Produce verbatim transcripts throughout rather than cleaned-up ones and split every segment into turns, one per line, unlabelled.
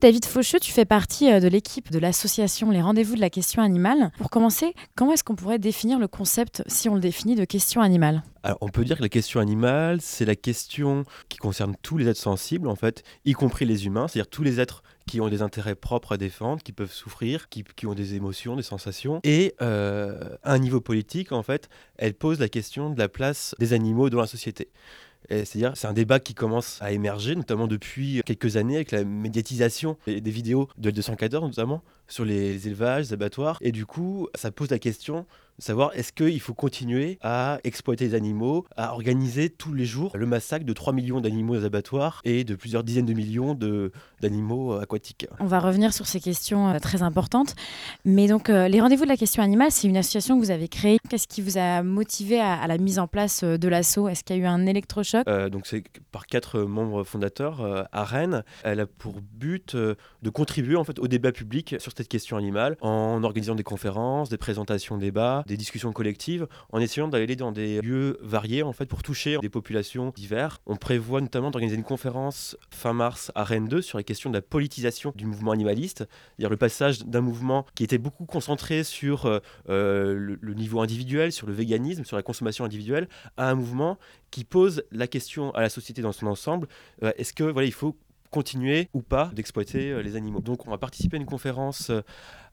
David Faucheux, tu fais partie euh, de l'équipe de l'association Les Rendez-vous de la question animale. Pour commencer, comment est-ce qu'on pourrait définir le concept, si on le définit, de question animale ?
Alors, on peut dire que la question animale, c'est la question qui concerne tous les êtres sensibles, en fait, y compris les humains, c'est-à-dire tous les êtres qui ont des intérêts propres à défendre, qui peuvent souffrir, qui, qui ont des émotions, des sensations. Et euh, à un niveau politique, en fait, elle pose la question de la place des animaux dans la société. Et c'est-à-dire, c'est un débat qui commence à émerger, notamment depuis quelques années, avec la médiatisation des, des vidéos de L deux cent quatorze, notamment, sur les, les élevages, les abattoirs. Et du coup, ça pose la question de savoir est-ce qu'il faut continuer à exploiter les animaux, à organiser tous les jours le massacre de trois millions d'animaux dans les abattoirs et de plusieurs dizaines de millions de, d'animaux aquatiques.
On va revenir sur ces questions euh, très importantes. Mais donc, euh, les Rendez-vous de la question animale, c'est une association que vous avez créée. Qu'est-ce qui vous a motivé à, à la mise en place euh, de l'asso ? Est-ce qu'il y a eu un électrochoc ?
euh, Donc c'est par quatre membres fondateurs euh, à Rennes. Elle a pour but euh, de contribuer en fait, au débat public sur cette question animale en organisant des conférences, des présentations débats, des discussions collectives, en essayant d'aller dans des lieux variés en fait, pour toucher des populations diverses. On prévoit notamment d'organiser une conférence fin mars à Rennes deux sur la question de la politisation du mouvement animaliste, c'est-à-dire le passage d'un mouvement qui était beaucoup concentré sur euh, le, le niveau individuel, sur le véganisme, sur la consommation individuelle, à un mouvement qui pose la question à la société dans son ensemble, euh, est-ce que voilà, il faut continuer ou pas d'exploiter euh, les animaux. Donc on va participer à une conférence euh,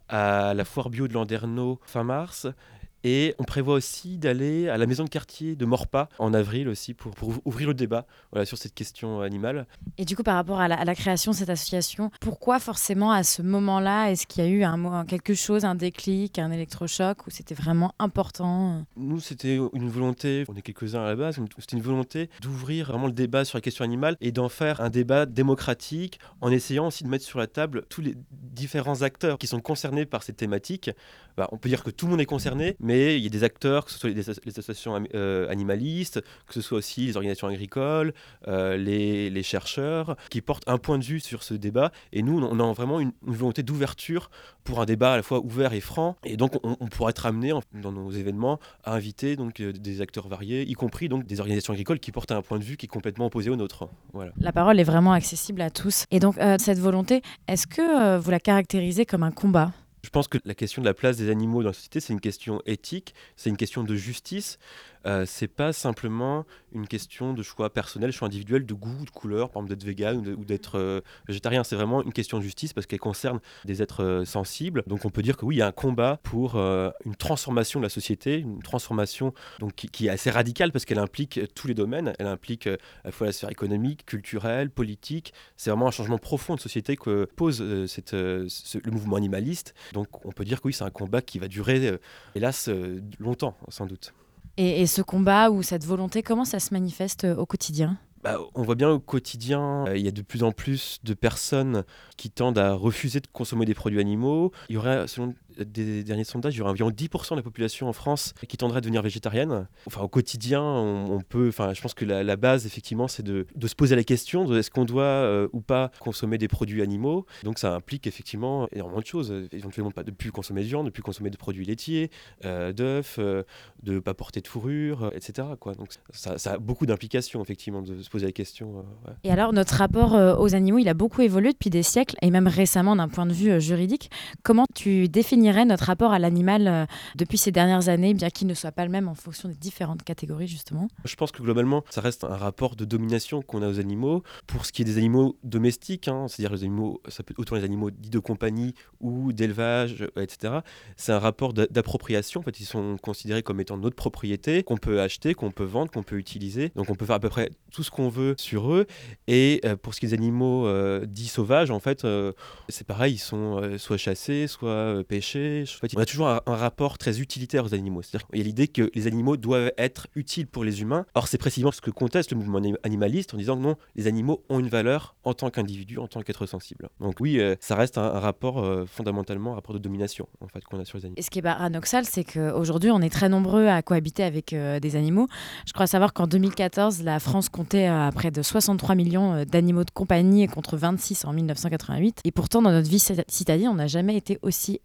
à la foire bio de Landerneau fin mars. Et on prévoit aussi d'aller à la maison de quartier de Maurepas en avril aussi pour, pour ouvrir le débat voilà, sur cette question animale.
Et du coup, par rapport à la, à la création de cette association, pourquoi forcément à ce moment-là, est-ce qu'il y a eu un, quelque chose, un déclic, un électrochoc, ou c'était vraiment important ?
Nous, c'était une volonté, on est quelques-uns à la base, c'était une volonté d'ouvrir vraiment le débat sur la question animale et d'en faire un débat démocratique en essayant aussi de mettre sur la table tous les différents acteurs qui sont concernés par cette thématique. Bah, on peut dire que tout le monde est concerné, mais il y a des acteurs, que ce soit les, les associations euh, animalistes, que ce soit aussi les organisations agricoles, euh, les, les chercheurs, qui portent un point de vue sur ce débat. Et nous, on a vraiment une, une volonté d'ouverture pour un débat à la fois ouvert et franc. Et donc, on, on pourra être amené en, dans nos événements à inviter donc, euh, des acteurs variés, y compris donc, des organisations agricoles qui portent un point de vue qui est complètement opposé au nôtre. Voilà.
La parole est vraiment accessible à tous. Et donc, euh, cette volonté, est-ce que euh, vous la caractérisez comme un combat ?
Je pense que la question de la place des animaux dans la société, c'est une question éthique, c'est une question de justice. Euh, c'est pas simplement une question de choix personnel, choix individuel, de goût, de couleur, par exemple d'être vegan ou, de, ou d'être euh, végétarien. C'est vraiment une question de justice parce qu'elle concerne des êtres euh, sensibles. Donc on peut dire que oui, il y a un combat pour euh, une transformation de la société, une transformation donc, qui, qui est assez radicale parce qu'elle implique tous les domaines. Elle implique euh, à la fois la sphère économique, culturelle, politique. C'est vraiment un changement profond de société que pose euh, cette, euh, ce, le mouvement animaliste. Donc on peut dire que oui, c'est un combat qui va durer, euh, hélas, euh, longtemps, sans doute.
Et, et ce combat ou cette volonté, comment ça se manifeste au quotidien ?
Bah, on voit bien au quotidien, euh, il y a de plus en plus de personnes qui tendent à refuser de consommer des produits animaux. Il y aurait, selon des derniers sondages, il y aurait environ dix pour cent de la population en France qui tendrait à devenir végétarienne. Enfin, au quotidien, on, on peut, enfin, je pense que la, la base, effectivement, c'est de, de se poser la question de est-ce qu'on doit euh, ou pas consommer des produits animaux. Donc, ça implique effectivement énormément de choses. Éventuellement, pas de plus consommer de viande, de plus consommer de produits laitiers, euh, d'œufs, euh, de ne pas porter de fourrure, euh, et cetera quoi. Donc, ça, ça a beaucoup d'implications, effectivement, de se poser la question. Euh, ouais.
Et alors, notre rapport euh, aux animaux, il a beaucoup évolué depuis des siècles, et même récemment d'un point de vue euh, juridique. Comment tu définirais notre rapport à l'animal euh, depuis ces dernières années, bien qu'il ne soit pas le même en fonction des différentes catégories, justement ?
Je pense que globalement, ça reste un rapport de domination qu'on a aux animaux. Pour ce qui est des animaux domestiques, hein, c'est-à-dire les animaux, ça peut être autant les animaux dits de compagnie ou d'élevage, euh, et cetera. C'est un rapport d'appropriation. En fait, ils sont considérés comme étant notre propriété, qu'on peut acheter, qu'on peut vendre, qu'on peut utiliser. Donc, on peut faire à peu près tout ce qu'on veut sur eux. Et euh, pour ce qui est des animaux euh, dits sauvages, en fait, euh, c'est pareil, ils sont euh, soit chassés, soit euh, pêchés. En fait, on a toujours un, un rapport très utilitaire aux animaux. C'est-à-dire qu'il y a l'idée que les animaux doivent être utiles pour les humains. Or, c'est précisément ce que conteste le mouvement animaliste en disant que non, les animaux ont une valeur en tant qu'individus, en tant qu'être sensible. Donc oui, euh, ça reste un, un rapport euh, fondamentalement, un rapport de domination en fait, qu'on a sur les animaux.
Et ce qui est paradoxal, c'est qu'aujourd'hui, on est très nombreux à cohabiter avec euh, des animaux. Je crois savoir qu'en deux mille quatorze, la France comptait euh, près de soixante-trois millions d'animaux de compagnie contre vingt-six en mille neuf cent quatre-vingt-huit. Et pourtant, dans notre vie citadine, on n'a jamais été aussi éloigné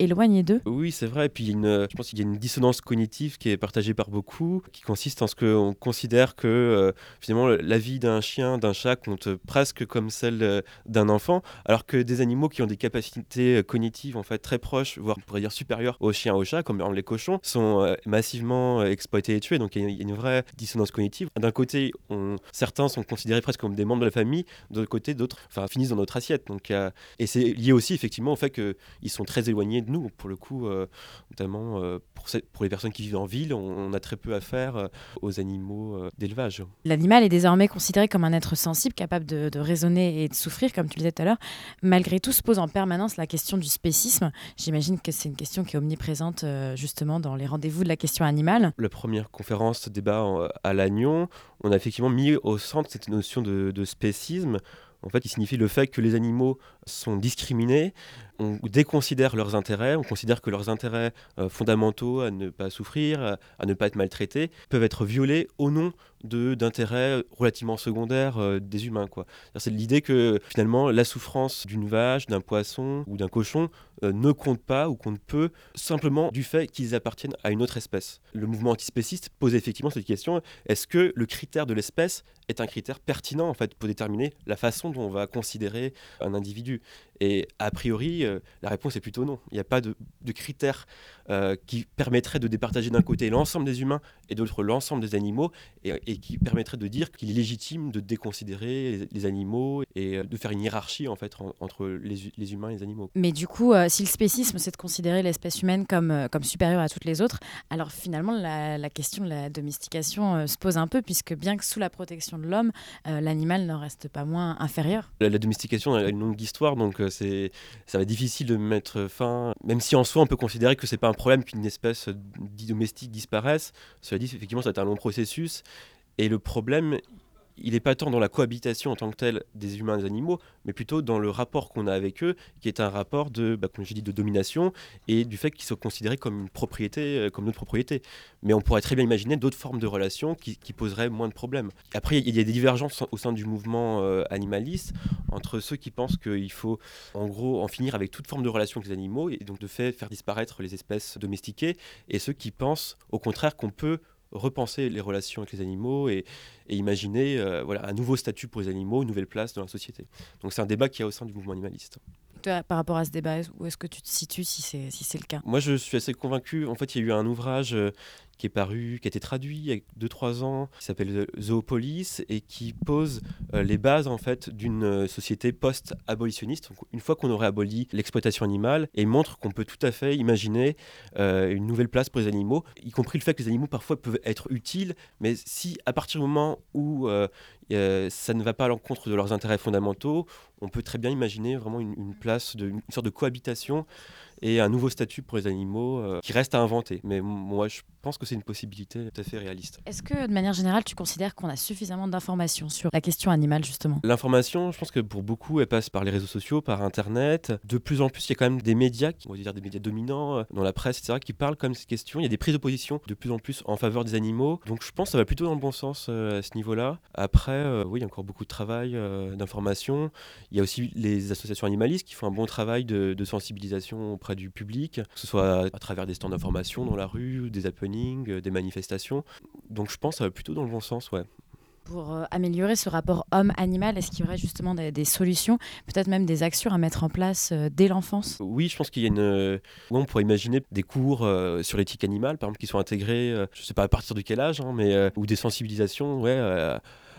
les deux.
Oui, c'est vrai. Et puis, il y a une, je pense qu'il y a une dissonance cognitive qui est partagée par beaucoup, qui consiste en ce qu'on considère que euh, finalement la vie d'un chien, d'un chat compte presque comme celle euh, d'un enfant, alors que des animaux qui ont des capacités euh, cognitives en fait très proches, voire on pourrait dire supérieures aux chiens, aux chats, comme par exemple les cochons, sont euh, massivement euh, exploités et tués. Donc il y, a il y a une vraie dissonance cognitive. D'un côté, on, certains sont considérés presque comme des membres de la famille, de l'autre côté, d'autres enfin, finissent dans notre assiette. Donc, euh, et c'est lié aussi effectivement au fait qu'ils sont très éloignés de nous, pour le coup, euh, notamment euh, pour, ces, pour les personnes qui vivent en ville, on, on a très peu affaire euh, aux animaux euh, d'élevage.
L'animal est désormais considéré comme un être sensible, capable de, de raisonner et de souffrir, comme tu le disais tout à l'heure. Malgré tout, se pose en permanence la question du spécisme. J'imagine que c'est une question qui est omniprésente euh, justement dans les rendez-vous de la question animale.
La première conférence débat en, à Lannion, on a effectivement mis au centre cette notion de, de spécisme, en fait, qui signifie le fait que les animaux sont discriminés, on déconsidère leurs intérêts, on considère que leurs intérêts euh, fondamentaux à ne pas souffrir, à, à ne pas être maltraités, peuvent être violés au nom de, d'intérêts relativement secondaires euh, des humains, quoi. C'est l'idée que finalement la souffrance d'une vache, d'un poisson ou d'un cochon euh, ne compte pas ou compte peu simplement du fait qu'ils appartiennent à une autre espèce. Le mouvement antispéciste pose effectivement cette question, est-ce que le critère de l'espèce est un critère pertinent en fait, pour déterminer la façon dont on va considérer un individu? Et a priori, euh, la réponse est plutôt non. Il n'y a pas de, de critères euh, qui permettraient de départager d'un côté l'ensemble des humains et de l'autre l'ensemble des animaux, et, et qui permettrait de dire qu'il est légitime de déconsidérer les, les animaux et euh, de faire une hiérarchie en fait, en, entre les, les humains et les animaux.
Mais du coup, euh, si le spécisme, c'est de considérer l'espèce humaine comme, euh, comme supérieure à toutes les autres, alors finalement, la, la question de la domestication euh, se pose un peu, puisque bien que sous la protection de l'homme, euh, l'animal n'en reste pas moins inférieur.
La, la domestication a une longue histoire, donc euh, c'est, ça va être difficile de mettre fin, même si en soi on peut considérer que c'est pas un problème qu'une espèce euh, dite domestique disparaisse. Cela dit, effectivement, ça va être un long processus, et le problème, il n'est pas tant dans la cohabitation en tant que telle des humains et des animaux, mais plutôt dans le rapport qu'on a avec eux, qui est un rapport de, bah, comme j'ai dit, de domination et du fait qu'ils sont considérés comme une propriété, euh, comme notre propriété. Mais on pourrait très bien imaginer d'autres formes de relations qui, qui poseraient moins de problèmes. Après, il y a des divergences au sein du mouvement euh, animaliste entre ceux qui pensent qu'il faut, en gros, en finir avec toute forme de relation avec les animaux et donc de fait faire disparaître les espèces domestiquées, et ceux qui pensent, au contraire, qu'on peut repenser les relations avec les animaux et, et imaginer euh, voilà, un nouveau statut pour les animaux, une nouvelle place dans la société. Donc c'est un débat qu'il y a au sein du mouvement animaliste.
Toi, par rapport à ce débat, où est-ce que tu te situes si c'est, si c'est le cas?
Moi, je suis assez convaincu. En fait, il y a eu un ouvrage euh, qui est paru, qui a été traduit il y a deux trois ans, qui s'appelle Zoopolis et qui pose euh, les bases en fait d'une euh, société post-abolitionniste. Donc, une fois qu'on aurait aboli l'exploitation animale, et montre qu'on peut tout à fait imaginer euh, une nouvelle place pour les animaux, y compris le fait que les animaux parfois peuvent être utiles, mais si à partir du moment où euh, euh, ça ne va pas à l'encontre de leurs intérêts fondamentaux, on peut très bien imaginer vraiment une, une place, de, une sorte de cohabitation et un nouveau statut pour les animaux euh, qui reste à inventer. Mais moi, je pense que c'est une possibilité tout à fait réaliste.
Est-ce que, de manière générale, tu considères qu'on a suffisamment d'informations sur la question animale, justement?
L'information, je pense que pour beaucoup, elle passe par les réseaux sociaux, par Internet. De plus en plus, il y a quand même des médias, on va dire des médias dominants, euh, dans la presse, et cetera, qui parlent comme ces questions. Il y a des prises de position de plus en plus en faveur des animaux. Donc je pense que ça va plutôt dans le bon sens euh, à ce niveau-là. Après, euh, oui, il y a encore beaucoup de travail, euh, d'information. Il y a aussi les associations animalistes qui font un bon travail de, de sensibilisation auprès du public, que ce soit à travers des stands d'information dans la rue, des happenings, euh, des manifestations. Donc je pense que ça va plutôt dans le bon sens, ouais.
Pour euh, améliorer ce rapport homme-animal, est-ce qu'il y aurait justement des, des solutions, peut-être même des actions à mettre en place euh, dès l'enfance?
Oui, je pense qu'il y a une... euh, ouais, on pourrait imaginer des cours euh, sur l'éthique animale, par exemple, qui sont intégrés, euh, je ne sais pas à partir de quel âge, hein, mais, euh, ou des sensibilisations, ouais, euh,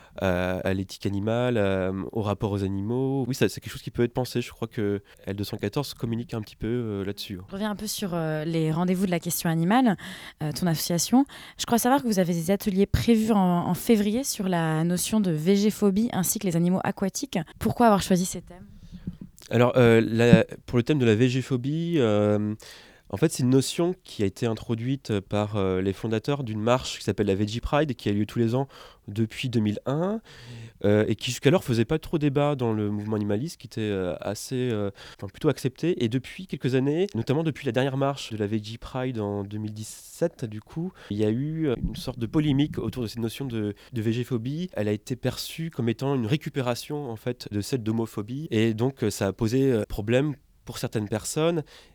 à, à l'éthique animale, euh, au rapport aux animaux. Oui, ça, c'est quelque chose qui peut être pensé. Je crois que L deux cent quatorze communique un petit peu euh, là-dessus.
Je reviens un peu sur euh, les rendez-vous de la question animale, euh, ton association. Je crois savoir que vous avez des ateliers prévus en, en février sur la notion de végéphobie ainsi que les animaux aquatiques. Pourquoi avoir choisi ces thèmes?
Alors, euh, la, pour le thème de la végéphobie, euh, en fait, c'est une notion qui a été introduite par euh, les fondateurs d'une marche qui s'appelle la Veggie Pride, qui a lieu tous les ans depuis deux mille un, euh, et qui jusqu'alors faisait pas trop débat dans le mouvement animaliste, qui était euh, assez, euh, enfin, plutôt accepté. Et depuis quelques années, notamment depuis la dernière marche de la Veggie Pride en deux mille dix-sept, du coup, il y a eu une sorte de polémique autour de cette notion de, de végéphobie. Elle a été perçue comme étant une récupération en fait de celle d'homophobie, et donc ça a posé problème pour certaines personnes.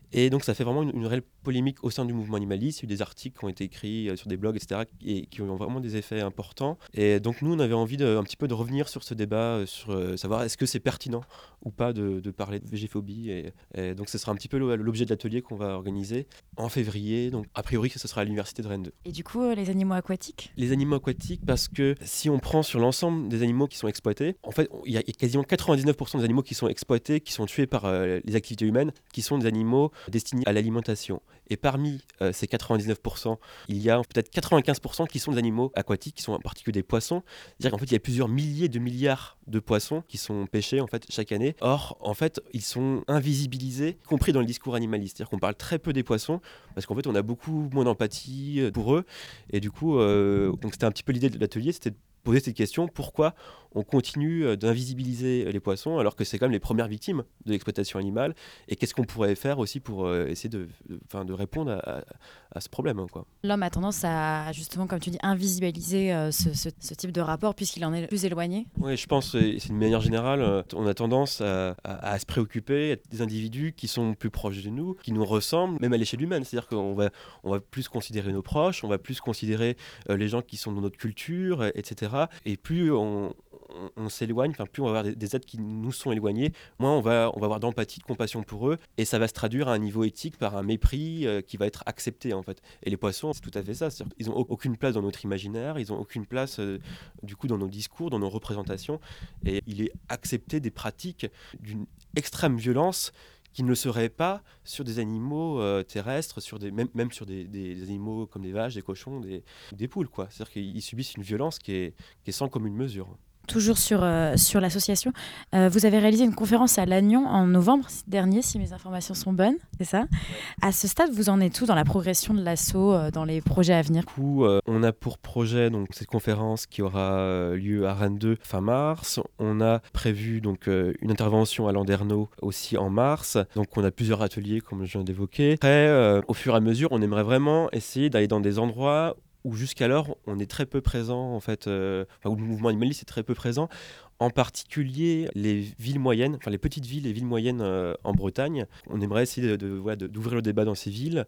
Et donc ça fait vraiment une, une réelle polémique au sein du mouvement animaliste. Il y a eu des articles qui ont été écrits euh, sur des blogs, et cetera, et qui ont vraiment des effets importants. Et donc nous, on avait envie de, un petit peu de revenir sur ce débat, euh, sur euh, savoir est-ce que c'est pertinent ou pas de, de parler de végéphobie. Et, et donc ce sera un petit peu l'objet de l'atelier qu'on va organiser en février. Donc a priori, ce sera à l'université de Rennes deux.
Et du coup, euh, les animaux aquatiques?
Les animaux aquatiques, parce que si on prend sur l'ensemble des animaux qui sont exploités, en fait, il y a quasiment quatre-vingt-dix-neuf pour cent des animaux qui sont exploités, qui sont tués par euh, les activités humaines, qui sont des animaux destinés à l'alimentation. Et parmi euh, ces quatre-vingt-dix-neuf pour cent, il y a peut-être quatre-vingt-quinze pour cent qui sont des animaux aquatiques, qui sont en particulier des poissons. C'est-à-dire qu'en fait, il y a plusieurs milliers de milliards de poissons qui sont pêchés en fait, chaque année. Or, en fait, ils sont invisibilisés, y compris dans le discours animaliste. C'est-à-dire qu'on parle très peu des poissons, parce qu'en fait, on a beaucoup moins d'empathie pour eux. Et du coup, euh, donc c'était un petit peu l'idée de l'atelier, c'était de poser cette question, pourquoi on continue d'invisibiliser les poissons alors que c'est quand même les premières victimes de l'exploitation animale, et qu'est-ce qu'on pourrait faire aussi pour euh, essayer de, de, de répondre à, à, à ce problème, hein, quoi.
L'homme a tendance à, justement, comme tu dis, invisibiliser euh, ce, ce, ce type de rapport puisqu'il en est le plus éloigné.
Oui, je pense, c'est une manière générale, euh, on a tendance à, à, à se préoccuper des individus qui sont plus proches de nous, qui nous ressemblent, même à l'échelle humaine. C'est-à-dire qu'on va, on va plus considérer nos proches, on va plus considérer euh, les gens qui sont dans notre culture, et cetera. Et plus on, on, on s'éloigne, enfin plus on va avoir des, des êtres qui nous sont éloignés, moins on va, on va avoir d'empathie, de compassion pour eux, et ça va se traduire à un niveau éthique par un mépris euh, qui va être accepté en fait. Et les poissons, c'est tout à fait ça. C'est-à-dire qu'ils n'ont aucune place dans notre imaginaire, ils n'ont aucune place euh, du coup dans nos discours, dans nos représentations, et il est accepté des pratiques d'une extrême violence qui ne le serait pas sur des animaux euh, terrestres, sur des, même, même sur des, des, des animaux comme des vaches, des cochons, des, des poules, quoi. C'est-à-dire qu'ils subissent une violence qui est, qui est sans commune mesure.
Toujours sur, euh, sur l'association, euh, vous avez réalisé une conférence à Lannion en novembre dernier, si mes informations sont bonnes, c'est ça? À ce stade, vous en êtes où dans la progression de l'asso, euh, dans les projets à venir?
Du coup, euh, on a pour projet donc, cette conférence qui aura euh, lieu à Rennes deux fin mars. On a prévu donc, euh, une intervention à Landerneau aussi en mars. Donc on a plusieurs ateliers, comme je viens d'évoquer. Après, euh, au fur et à mesure, on aimerait vraiment essayer d'aller dans des endroits où jusqu'alors on est très peu présent, en fait, euh, enfin, où le mouvement animaliste est très peu présent, en particulier les villes moyennes, enfin les petites villes et villes moyennes euh, en Bretagne. On aimerait essayer de, de, voilà, de, d'ouvrir le débat dans ces villes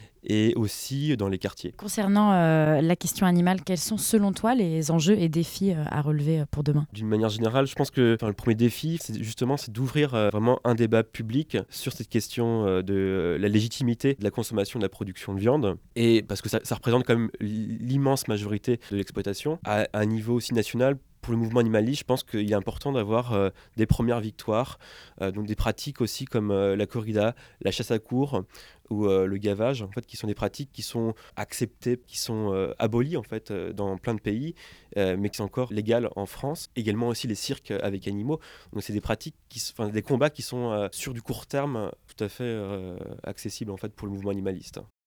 et aussi dans les quartiers.
Concernant euh, la question animale, quels sont selon toi les enjeux et défis euh, à relever pour demain?
D'une manière générale, je pense que le premier défi, c'est justement c'est d'ouvrir euh, vraiment un débat public sur cette question euh, de euh, la légitimité de la consommation de la production de viande, et parce que ça, ça représente quand même l'immense majorité de l'exploitation, à, à un niveau aussi national. Pour le mouvement animaliste, je pense qu'il est important d'avoir euh, des premières victoires, euh, donc des pratiques aussi comme euh, la corrida, la chasse à courre ou euh, le gavage, en fait, qui sont des pratiques qui sont acceptées, qui sont euh, abolies en fait euh, dans plein de pays, euh, mais qui sont encore légales en France. Également aussi les cirques avec animaux. Donc c'est des pratiques, qui, enfin des combats qui sont euh, sur du court terme tout à fait euh, accessibles en fait pour le mouvement animaliste.